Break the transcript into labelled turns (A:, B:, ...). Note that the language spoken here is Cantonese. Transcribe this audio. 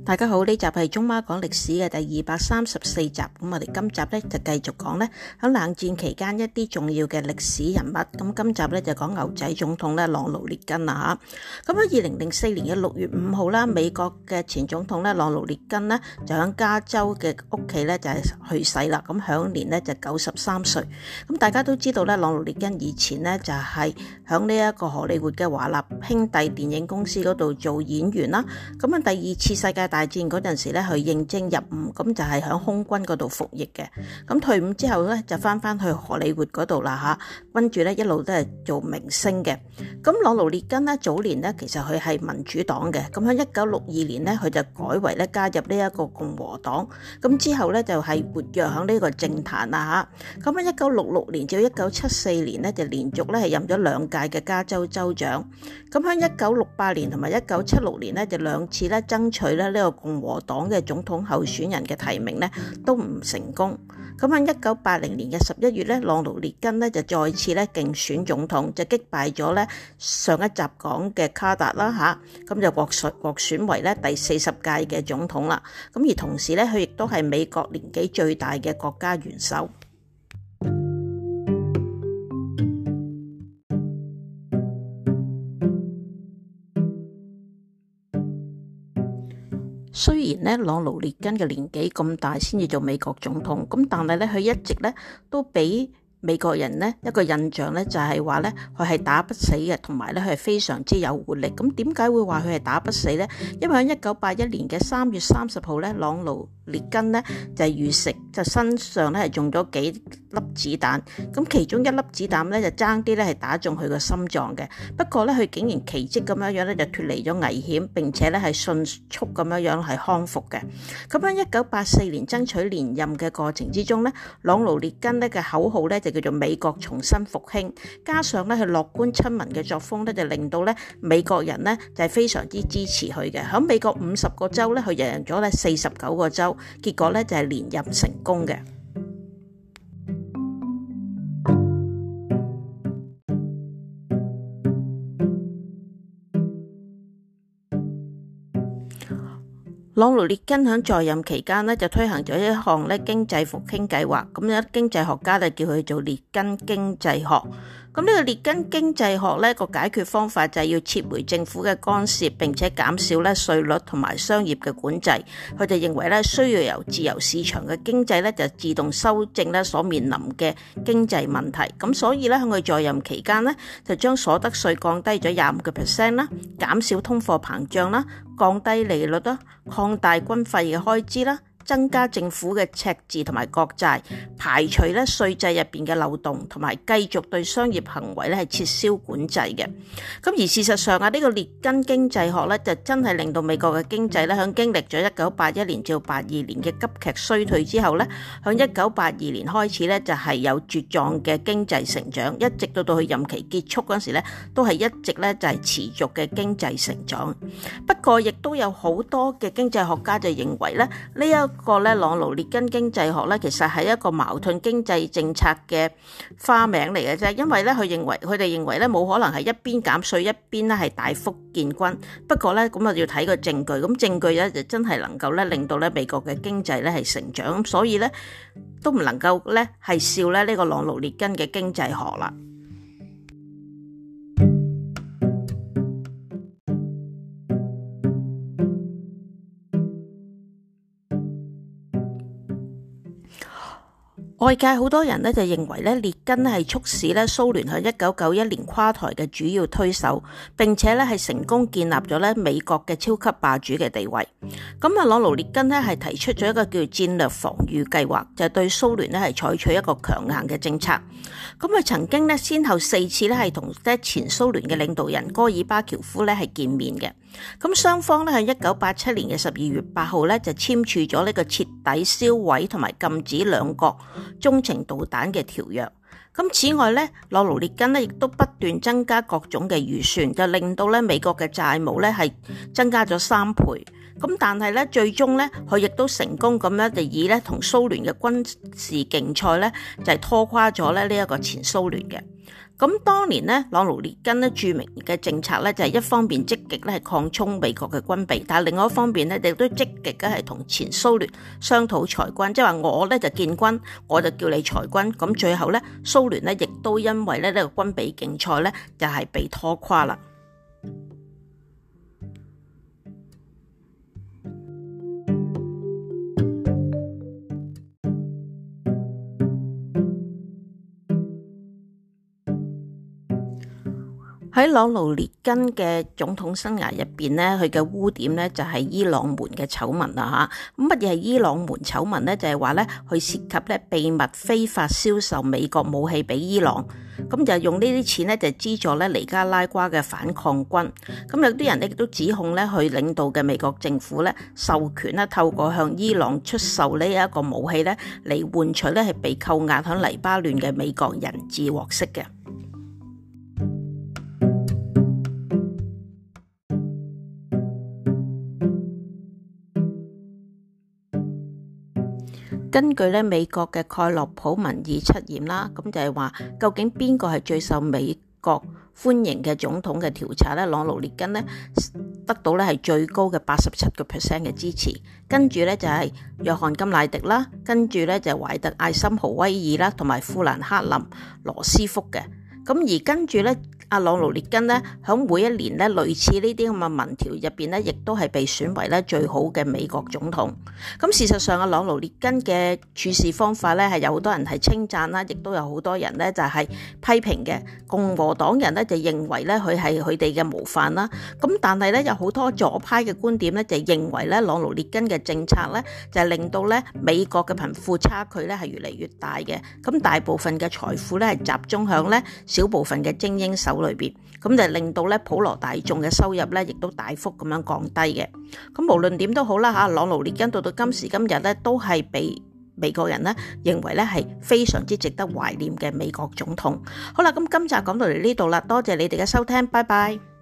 A: 大家好，呢集係中媽講歷史嘅第234集。咁我哋今集咧就繼續講咧喺冷戰期間一啲重要嘅歷史人物。咁今集咧就講牛仔總統咧朗奴列根啦吓。咁喺2004年嘅6月5號啦，美國嘅前總統咧朗奴列根咧就喺加州嘅屋企咧就係去世啦。咁享年咧就93歲。咁大家都知道咧，朗奴列根以前咧就係喺呢一個荷里活嘅華納兄弟電影公司嗰度做演員啦。咁喺第二次世界大戰嗰陣時咧，去應徵入伍，咁就係喺空軍嗰度服役嘅。咁退伍之後咧，就翻去荷里活嗰度啦吓，跟住咧一路都係做明星嘅。咁朗奴列根咧早年咧，其實佢係民主黨嘅。咁喺1962年咧，佢就改為咧加入呢一個共和黨。咁之後咧就係活躍喺呢個政壇啦吓。咁喺1966年至1974年咧，就連續咧係任咗2屆嘅加州州長。咁喺1968年同埋1976年咧，就2次咧爭取咧呢個共和黨嘅總統候選人嘅提名咧都唔成功。咁喺1980年嘅11月咧，朗奴列根咧就再次咧競選總統，就擊敗咗咧上一集講嘅卡達啦吓，咁就獲選為咧第40屆嘅總統啦。咁而同時咧，佢亦都係美國年紀最大嘅國家元首。雖然咧朗奴列根嘅年紀咁大先至做美國總統，咁但係咧佢一直咧都俾美國人咧一個印象咧就係話咧佢係打不死嘅，同埋咧佢係非常之有活力。咁點解會話佢係打不死咧？因為喺1981年嘅3月30號咧，朗奴列根咧就係遇食，就身上咧係中咗幾粒子彈，咁其中一粒子彈咧就爭啲咧係打中佢個心臟嘅。不過咧佢竟然奇蹟咁樣咧就脫離咗危險，並且咧係迅速咁樣係康復嘅。咁喺1984年爭取連任嘅過程之中咧，朗奴列根咧嘅口號咧就叫做美國重新復興，加上咧佢樂觀親民嘅作風咧，就令到咧美國人咧就係非常之支持佢嘅。喺美國50個州咧，佢贏咗咧49個州，結果咧就係連任成功嘅。朗奴列根喺在任期間咧，就推行咗一項咧經濟復興計劃，咁有經濟學家就叫佢做列根經濟學。咁呢個列根經濟學咧個解決方法就係要撤回政府嘅干涉，並且減少咧稅率同埋商業嘅管制。佢就認為咧需要由自由市場嘅經濟咧就自動修正咧所面臨嘅經濟問題。咁所以咧喺佢在任期間咧就將所得稅降低咗25%啦，減少通貨膨脹啦，降低利率啦，擴大軍費嘅開支啦，增加政府嘅赤字同埋國債，排除咧稅制入邊嘅漏洞，同埋繼續對商業行為咧係撤銷管制嘅。咁而事實上啊，呢個列根經濟學咧就真係令到美國嘅經濟咧喺經歷咗1981年至82年嘅急劇衰退之後咧，喺1982年開始咧就係有茁壯嘅經濟成長，一直到佢任期結束嗰時咧都係一直咧就係持續嘅經濟成長。不過亦都有好多嘅經濟學家就認為咧呢一個咧朗奴列根經濟學咧，其實係一個矛盾經濟政策嘅花名嚟嘅啫。因為咧佢哋認為咧冇可能係一邊減稅一邊咧係大幅建軍。不過咧咁啊要睇個證據，咁證據咧就真係能夠咧令到咧美國嘅經濟咧係成長，咁所以咧都唔能夠咧係笑咧呢個朗奴列根嘅經濟學啦。外界好多人咧就認為咧列根係促使咧蘇聯喺1991年跨台嘅主要推手，並且咧係成功建立咗咧美國嘅超級霸主嘅地位。咁啊，朗奴列根咧係提出咗一個叫戰略防禦計劃，就係對蘇聯咧係採取一個強硬嘅政策。咁佢曾經咧先後4次咧係同前蘇聯嘅領導人戈爾巴喬夫咧係見面嘅。咁雙方咧喺1987年嘅12月8號咧就簽署咗呢個徹底銷毀同埋禁止兩國中程導彈嘅條約。咁此外咧，朗奴列根咧亦都不斷增加各種嘅預算，就令到咧美國嘅債務咧係增加咗3倍。咁但係咧，最終咧佢亦都成功咁咧就以咧同蘇聯嘅軍事競賽咧就係拖垮咗咧呢一個前蘇聯嘅。 咁當年咧，朗奴列根咧著名嘅政策咧就係一方面積極咧係擴充美國嘅軍備，但係另外一方面咧亦都積極嘅係同前蘇聯商討裁軍，即係話我咧就建軍，我就叫你裁軍。咁最後咧，蘇聯咧亦都因為咧呢個軍備競賽咧就係被拖垮啦。喺朗奴列根嘅總統生涯入邊咧，佢嘅污點咧就係伊朗門嘅醜聞啦嚇。咁乜嘢係伊朗門醜聞咧？就係話咧，佢涉及咧秘密非法銷售美國武器俾伊朗，咁就用呢啲錢咧就資助咧尼加拉瓜嘅反抗軍。咁有啲人咧亦都指控咧，佢領導嘅美國政府咧授權咧透過向伊朗出售呢一個武器咧嚟換取咧係被扣押喺黎巴嫩嘅美國人質獲釋嘅。根據咧美國嘅蓋洛普民意測驗啦，咁就係話究竟邊個係最受美國歡迎嘅總統嘅調查咧，朗奴列根咧得到咧係最高嘅87% 嘅支持，跟住咧就係約翰甘迺迪啦，跟住咧就係懷特艾森豪威爾啦，同埋富蘭克林羅斯福嘅。咁而跟住咧，阿朗奴列根咧響每一年咧類似呢啲咁嘅民調入邊咧，亦都係被選為咧最好嘅美國總統。咁事實上，阿朗奴列根嘅處事方法咧係有好多人係稱讚啦，亦都有好多人咧就係批評嘅。共和黨人咧就認為咧佢係佢哋嘅模範啦。咁但係咧有好多左派嘅觀點咧就認為咧朗奴列根嘅政策咧就係令到咧美國嘅貧富差距咧係越嚟越大嘅。咁大部分嘅財富咧係集中響咧少部分嘅精英手裏邊，咁就令到咧普羅大眾嘅收入咧亦都大幅咁樣降低嘅。咁無論點都好啦嚇，朗奴列根到今時今日咧都係被美國人咧認為咧係非常之值得懷念嘅美國總統。好啦，咁今集講到嚟呢度啦，多謝你哋嘅收聽，拜拜。